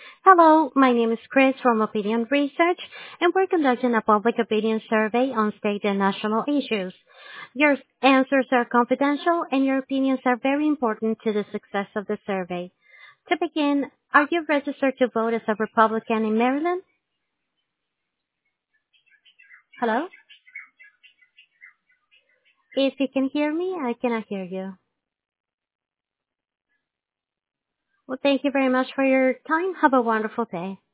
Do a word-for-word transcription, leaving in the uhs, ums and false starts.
Hello, my name is Chris from Opinion Research, and we're conducting a public opinion survey on state and national issues. Your answers are confidential, and your opinions are very important to the success of the survey. To begin, are you registered to vote as a Republican in Maryland? Hello? If you can hear me, I cannot hear you. Well, thank you very much for your time. Have a wonderful day.